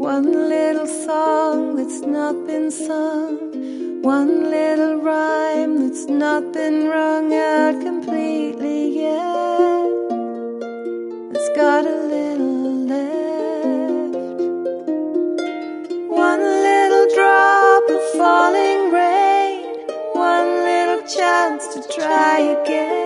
One little song that's not been sung, one little rhyme that's not been rung out completely yet. It's got a little left. One little drop of falling rain, one little chance to try again.